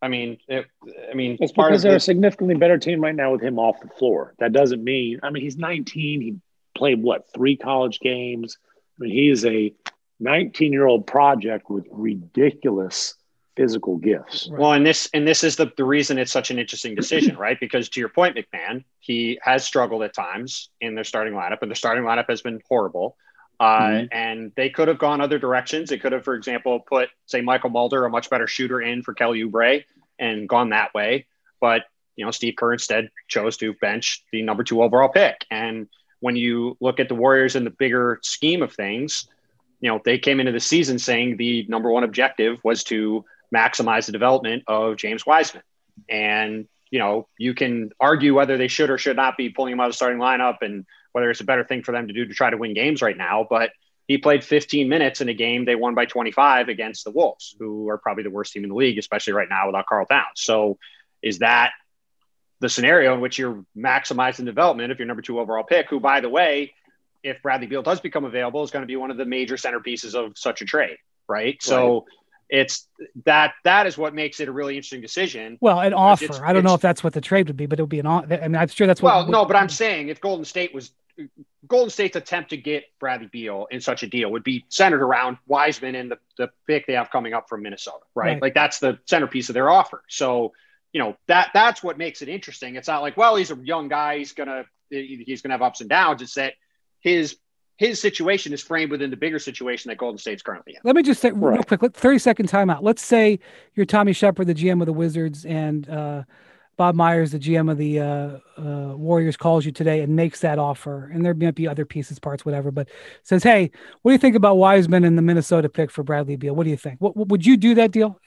It's because they're a significantly better team right now with him off the floor. That doesn't mean, he's 19. He played 3 college games. He is a 19-year-old project with ridiculous physical gifts. Right. Well, and this is the reason it's such an interesting decision, right? Because to your point, McMahon, he has struggled at times in their starting lineup, and the starting lineup has been horrible. And they could have gone other directions. They could have, for example, put, say, Michael Mulder, a much better shooter, in for Kelly Oubre and gone that way. But, Steve Kerr instead chose to bench the number 2 overall pick. And when you look at the Warriors in the bigger scheme of things, they came into the season saying the number 1 objective was to maximize the development of James Wiseman. And, you can argue whether they should or should not be pulling him out of the starting lineup and whether it's a better thing for them to do to try to win games right now. But he played 15 minutes in a game they won by 25 against the Wolves, who are probably the worst team in the league, especially right now without Karl Towns. So is that the scenario in which you're maximizing development of your number 2 overall pick, who, by the way, if Bradley Beal does become available, is going to be one of the major centerpieces of such a trade, right? So it's that is what makes it a really interesting decision. Well, an offer. I don't know if that's what the trade would be, but it would be an offer. I'm sure that's what. Well, no, but I'm saying if Golden State's attempt to get Bradley Beal in such a deal would be centered around Wiseman and the pick they have coming up from Minnesota, right? Like that's the centerpiece of their offer. So, that's what makes it interesting. It's not like, well, he's a young guy. He's gonna have ups and downs. It's that his situation is framed within the bigger situation that Golden State's currently in. Let me just say real quick, 30-second timeout. Let's say you're Tommy Shepard, the GM of the Wizards, and Bob Myers, the GM of the Warriors, calls you today and makes that offer. And there might be other pieces, parts, whatever, but says, hey, what do you think about Wiseman and the Minnesota pick for Bradley Beal? What do you think? What would you do that deal?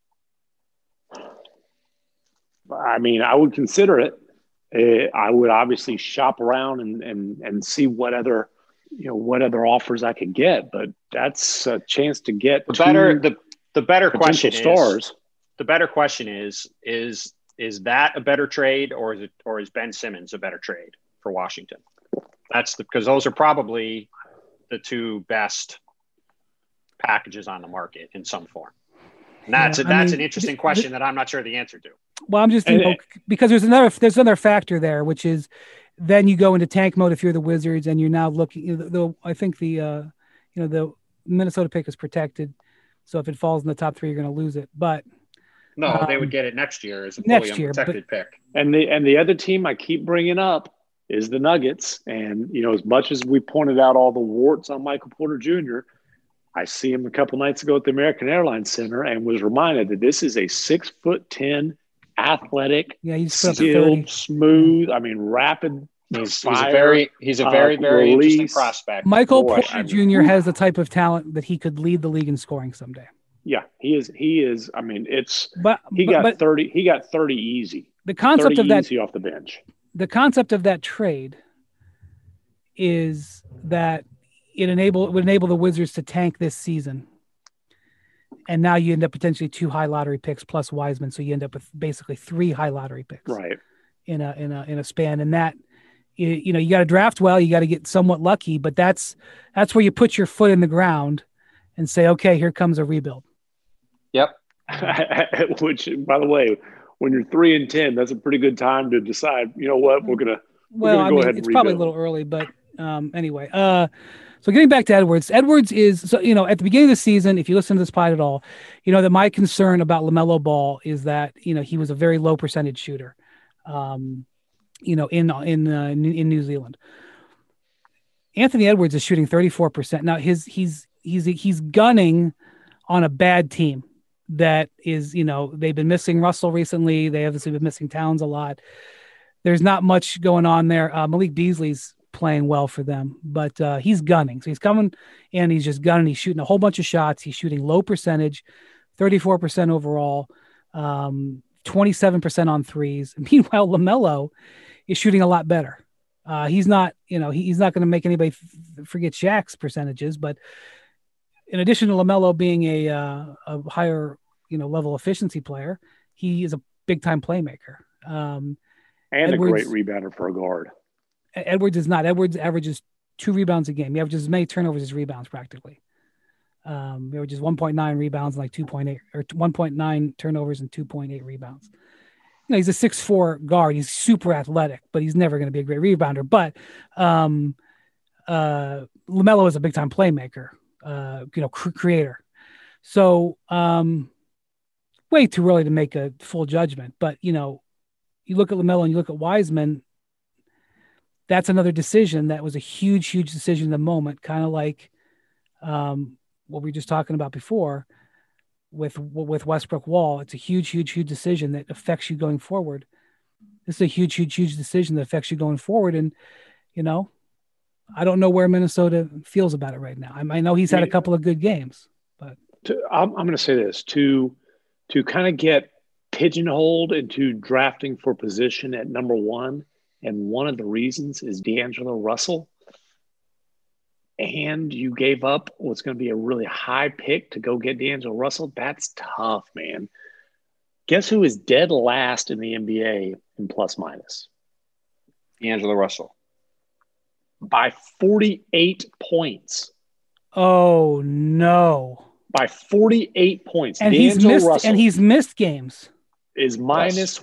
I would consider it. I would obviously shop around and see what other offers I could get, but that's a chance to get the better question stars. The better question is that a better trade, or is Ben Simmons a better trade for Washington? Because those are probably the 2 best packages on the market in some form. And that's an interesting question that I'm not sure the answer to. Well, I'm just because there's another factor there, which is then you go into tank mode if you're the Wizards, and you're now looking. I think the Minnesota pick is protected, so if it falls in the top 3, you're going to lose it. But no, they would get it next year as a fully unprotected pick. And the other team I keep bringing up is the Nuggets, and as much as we pointed out all the warts on Michael Porter Jr., I see him a couple nights ago at the American Airlines Center and was reminded that this is a 6'10" athletic, skilled, smooth. Rapid. He's a very interesting prospect. Michael Porter Jr. has the type of talent that he could lead the league in scoring someday. Yeah, he is. He is. I mean, he got 30 easy. The concept of that easy off the bench. The concept of that trade is that it would enable the Wizards to tank this season. And now you end up potentially 2 high lottery picks plus Wiseman. So you end up with basically 3 high lottery picks in a span. And that, you got to draft well, you got to get somewhat lucky, but that's where you put your foot in the ground and say, okay, here comes a rebuild. Yep. Which, by the way, when you're 3-10, that's a pretty good time to decide, you know what, we're going to go ahead and rebuild. It's probably a little early, but anyway, so getting back to Edwards is, so, at the beginning of the season, if you listen to this pod at all, that my concern about LaMelo Ball is that, he was a very low percentage shooter, in New Zealand. Anthony Edwards is shooting 34%. Now he's gunning on a bad team that is, they've been missing Russell recently. They obviously been missing Towns a lot. There's not much going on there. Malik Beasley's playing well for them, but he's gunning. So he's coming and he's just gunning. He's shooting a whole bunch of shots. He's shooting low percentage, 34% overall, 27% on threes. Meanwhile, LaMelo is shooting a lot better. He's not, he's not going to make anybody forget Shaq's percentages, but in addition to LaMelo being a higher, level efficiency player, he is a big time playmaker. And Edwards, a great rebounder for a guard. Edwards is not. Edwards averages 2 rebounds a game. He averages as many turnovers as rebounds practically. He averages 1.9 rebounds and like 2.8 or 1.9 turnovers and 2.8 rebounds. He's a 6'4" guard. He's super athletic, but he's never going to be a great rebounder. But LaMelo is a big time playmaker, creator. So way too early to make a full judgment. But, you look at LaMelo and you look at Wiseman, that's another decision that was a huge, huge decision in the moment, kind of like what we were just talking about before with Westbrook Wall. It's a huge, huge, huge decision that affects you going forward. This is a huge, huge, huge decision that affects you going forward. And, I don't know where Minnesota feels about it right now. I know he's had a couple of good games, but I'm going to say this to kind of get pigeonholed into drafting for position at number 1. And one of the reasons is D'Angelo Russell. And you gave up what's going to be a really high pick to go get D'Angelo Russell. That's tough, man. Guess who is dead last in the NBA in plus minus? D'Angelo Russell. By 48 points. Oh, no. By 48 points. And he's missed games. Is minus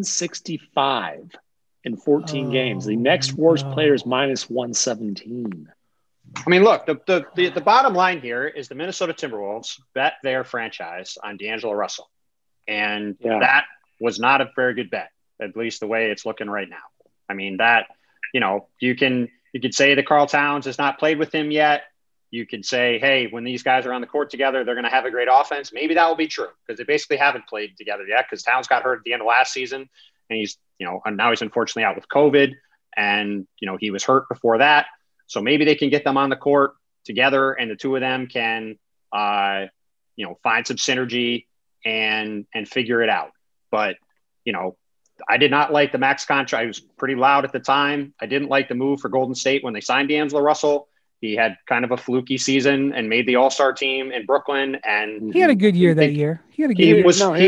165 in 14 games. The next worst player is minus 117. I mean, look, the bottom line here is the Minnesota Timberwolves bet their franchise on D'Angelo Russell. And that was not a very good bet, at least the way it's looking right now. I mean, that, you could say that Karl Towns has not played with him yet. You could say, hey, when these guys are on the court together, they're going to have a great offense. Maybe that will be true because they basically haven't played together yet because Towns got hurt at the end of last season. And he's, and now he's unfortunately out with COVID. And, he was hurt before that. So maybe they can get them on the court together and the two of them can, find some synergy and figure it out. But, I did not like the max contract. I was pretty loud at the time. I didn't like the move for Golden State when they signed D'Angelo Russell. He had kind of a fluky season and made the All-Star team in Brooklyn. And he had a good year that year. He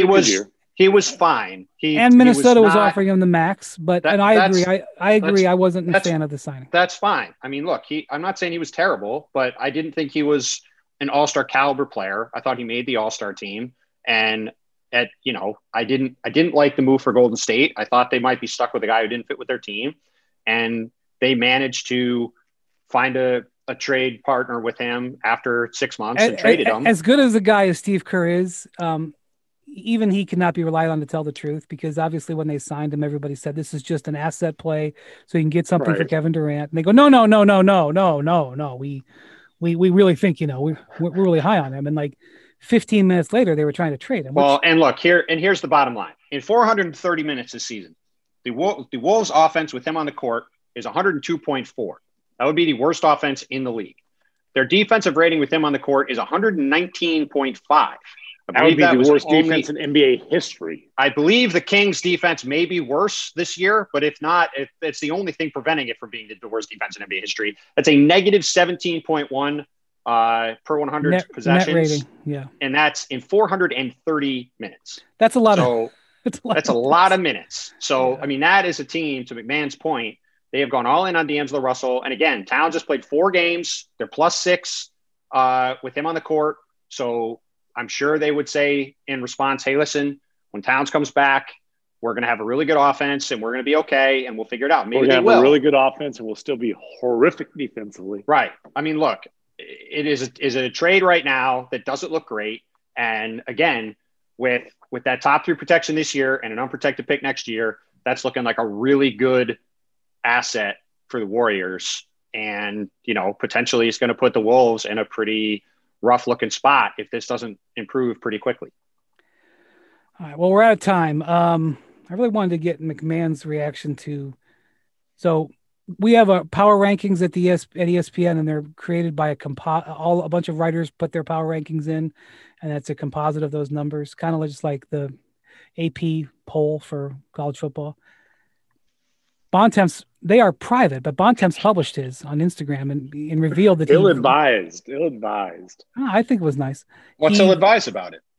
was fine. Minnesota was offering him the max, but I agree. I wasn't a fan of the signing. That's fine. I mean, look, I'm not saying he was terrible, but I didn't think he was an All-Star caliber player. I thought he made the All-Star team, and I didn't like the move for Golden State. I thought they might be stuck with a guy who didn't fit with their team, and they managed to find a trade partner with him after 6 months and traded him. As good as a guy as Steve Kerr is, even he cannot be relied on to tell the truth because obviously when they signed him, everybody said this is just an asset play so you can get something for Kevin Durant. And they go, no. We really think, we're really high on him. And like 15 minutes later, they were trying to trade him. Well, and look here's the bottom line. In 430 minutes this season, the Wolves offense with him on the court is 102.4. That would be the worst offense in the league. Their defensive rating with him on the court is 119.5. That would be the worst defense in NBA history. I believe the Kings defense may be worse this year, but if not, it's the only thing preventing it from being the worst defense in NBA history. That's a negative 17.1 per 100 possessions. Net rating, yeah. And that's in 430 minutes. That's a lot. That's a lot of minutes. So, yeah. I mean, that is a team, to McMahon's point, they have gone all in on D'Angelo Russell. And again, Towns just played 4 games. They're +6 with him on the court. So I'm sure they would say in response, hey, listen, when Towns comes back, we're going to have a really good offense and we're going to be okay and we'll figure it out. Maybe we're going to have a really good offense and we'll still be horrific defensively. Right. I mean, look, it is a trade right now that doesn't look great. And again, with that top 3 protection this year and an unprotected pick next year, that's looking like a really good asset for the Warriors. And, you know, potentially it's going to put the Wolves in a pretty rough looking spot if this doesn't improve pretty quickly. All right. Well, we're out of time. I really wanted to get McMahon's reaction to, so we have a power rankings at ESPN, and they're created by a bunch of writers put their power rankings in, and that's a composite of those numbers, kind of just like the AP poll for college football. Bontemps, they are private, but Bontemps published his on Instagram and revealed that ill-advised. I think it was nice. What's ill-advised about it?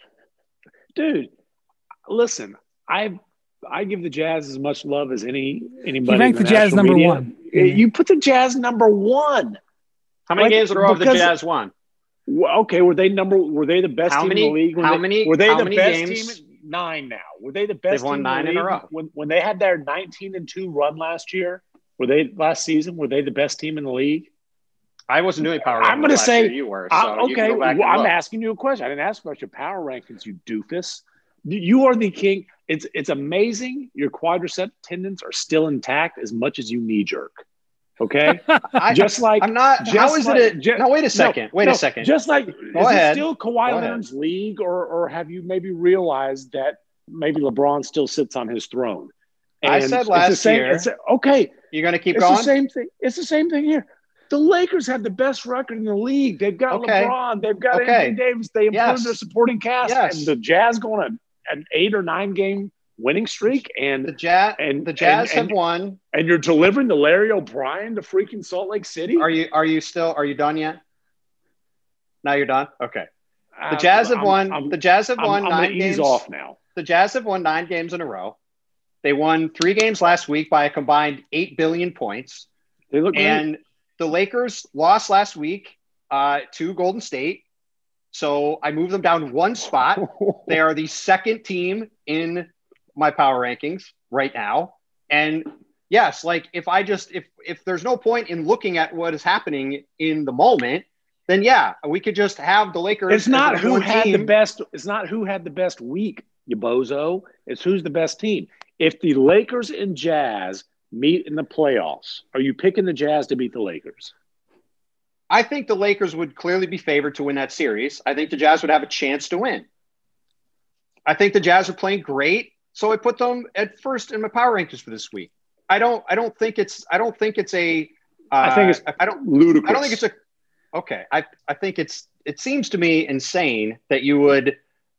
Dude, listen, I give the Jazz as much love as anybody. He ranked the Jazz number media. 1. You put the Jazz number 1. How many games in a row have the Jazz won? Okay, were they the best team in the league? Were they the best games? team? 9 now. Were they the best? They've won 9 in a row. When they had their 19-2 run last year, were they the best team in the league? I wasn't doing power rankings. I'm going to say you were. So okay. I'm asking you a question. I didn't ask about your power rankings, you doofus. You are the king. It's amazing. Your quadricep tendons are still intact as much as you knee jerk. Okay, I'm not. How is it? No, wait a second. Wait a second. Just like, Go ahead. It still Kawhi Leonard's league, or have you maybe realized that maybe LeBron still sits on his throne? And I said last year. Okay, you're going to keep going. The same thing. It's the same thing here. The Lakers have the best record in the league. They've got LeBron. They've got Anthony Davis. They improved their supporting cast. Yes. And the Jazz go on an 8 or 9 game winning streak, and the Jazz have won. And you're delivering to Larry O'Brien to freaking Salt Lake City. Are you done yet? Now you're done. Okay. The Jazz have won. The Jazz have won 9 games. Ease off now. The Jazz have won 9 games in a row. They won 3 games last week by a combined 8 billion points. They look and great. The Lakers lost last week to Golden State. So I moved them down 1 spot. They are the 2nd team in my power rankings right now. And yes, like if there's no point in looking at what is happening in the moment, then yeah, we could just have the Lakers. It's not who had the best. It's not who had the best week, you bozo. It's who's the best team. If the Lakers and Jazz meet in the playoffs, are you picking the Jazz to beat the Lakers? I think the Lakers would clearly be favored to win that series. I think the Jazz would have a chance to win. I think the Jazz are playing great, so I put them at first in my power rankings for this week. I don't think it's ludicrous. I don't think it's a. Okay, I think it seems to me insane that you would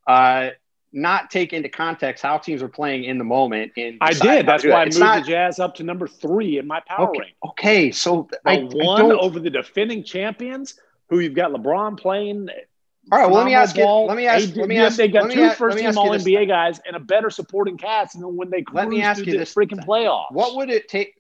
not take into context how teams are playing in the moment. I did. That's why I moved the Jazz up to number 3 in my power ranking. Okay, so I won over the defending champions, who you've got LeBron playing. All right, well, let me ask you. They got 2 first-team All-NBA guys and a better supporting cast, and then when they let me ask you this freaking playoffs, what would it take?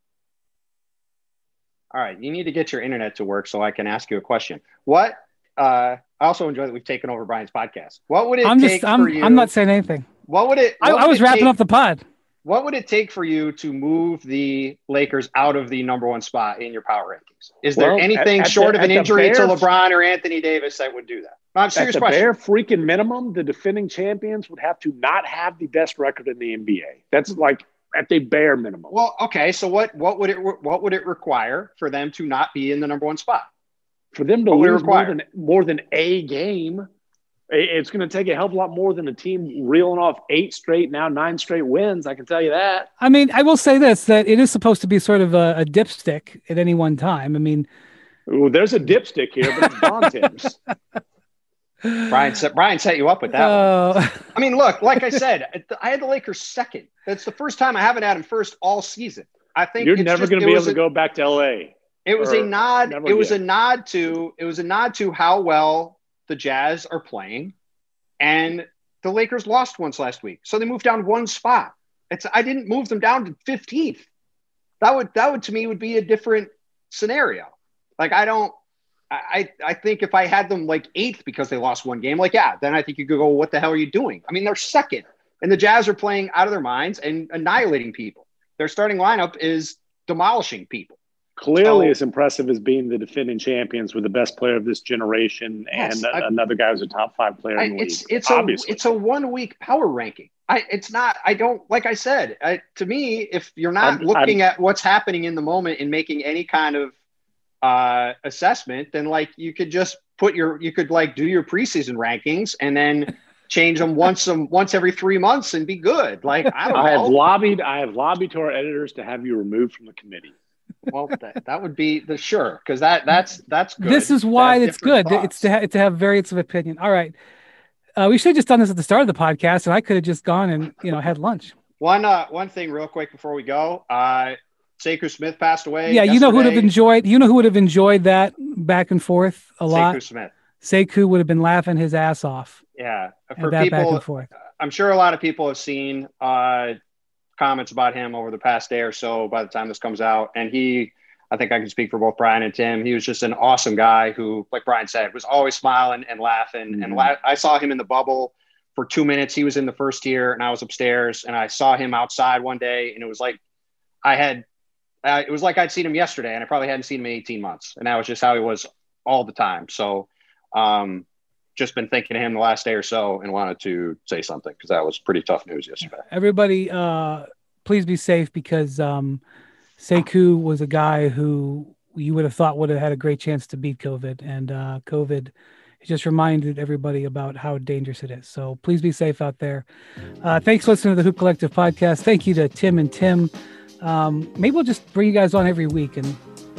All right, you need to get your internet to work so I can ask you a question. What? I also enjoy that we've taken over Brian's podcast. What would it take for you? I'm not saying anything. What would it? I was wrapping up the pod. What would it take for you to move the Lakers out of the number 1 spot in your power rankings? Is there anything short of an injury to LeBron or Anthony Davis that would do that? I'm serious question. At the bare freaking minimum, the defending champions would have to not have the best record in the NBA. That's like at the bare minimum. Well, okay. So what would it require for them to not be in the number 1 spot? For them to lose more than a game, it's going to take a hell of a lot more than a team reeling off 8 straight, now 9 straight wins. I can tell you that. I mean, I will say this, that it is supposed to be sort of a dipstick at any one time. I mean, Ooh, there's a dipstick here, but it's Bon Tim's. Brian set you up with that one. I mean, look, like I said, I had the Lakers second. That's the first time I haven't had them first all season. I think you're never going to be able to go back to LA. It was a nod. It was a nod to how well the Jazz are playing, and the Lakers lost once last week, so they moved down one spot. I didn't move them down to 15th. That would to me would be a different scenario. Like I think if I had them like 8th because they lost one game, then I think you could go, what the hell are you doing? I mean, they're second, and the Jazz are playing out of their minds and annihilating people. Their starting lineup is demolishing people. Clearly as impressive as being the defending champions with the best player of this generation and another guy who's a top 5 player in the league. It's a 1 week power ranking. Like I said, to me, if you're not looking at what's happening in the moment and making any kind of assessment, then like you could just do your preseason rankings and then change them once every 3 months and be good. Like, I don't know. I have lobbied to our editors to have you removed from the committee. Well, that would be because that's good. This is why it's good. Thoughts. It's to have variance of opinion. All right. We should have just done this at the start of the podcast, and I could have just gone and had lunch. One thing real quick before we go. Sekou Smith passed away. Yeah, yesterday. Who would have enjoyed that back and forth a lot? Sekou Smith. Sekou would have been laughing his ass off. Yeah, for people, back and forth. I'm sure a lot of people have seen comments about him over the past day or so by the time this comes out. And I think I can speak for both Brian and Tim. He was just an awesome guy who, like Brian said, was always smiling and laughing. Mm-hmm. And I saw him in the bubble for 2 minutes. He was in the first tier and I was upstairs, and I saw him outside one day, and it was like I'd seen him yesterday, and I probably hadn't seen him in 18 months. And that was just how he was all the time. So just been thinking of him the last day or so and wanted to say something because that was pretty tough news yesterday. Everybody, please be safe, because Sekou was a guy who you would have thought would have had a great chance to beat COVID, and COVID just reminded everybody about how dangerous it is. So please be safe out there. Thanks for listening to the Hoop Collective podcast. Thank you to Tim and Tim. Maybe we'll just bring you guys on every week and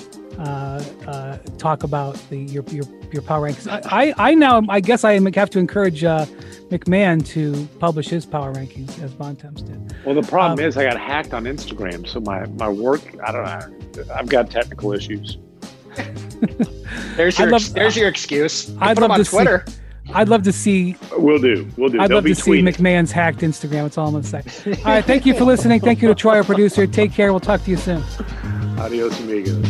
talk about your power rankings. I guess I have to encourage McMahon to publish his power rankings as Bontemps did. Well, the problem is I got hacked on Instagram, so my work, I don't know. I've got technical issues. There's your excuse. I'd love to Twitter. I'd love to see. We'll do. I'd love to see McMahon's hacked Instagram. That's all I'm going to say. All right. Thank you for listening. Thank you to Troy, our producer. Take care. We'll talk to you soon. Adios, amigos.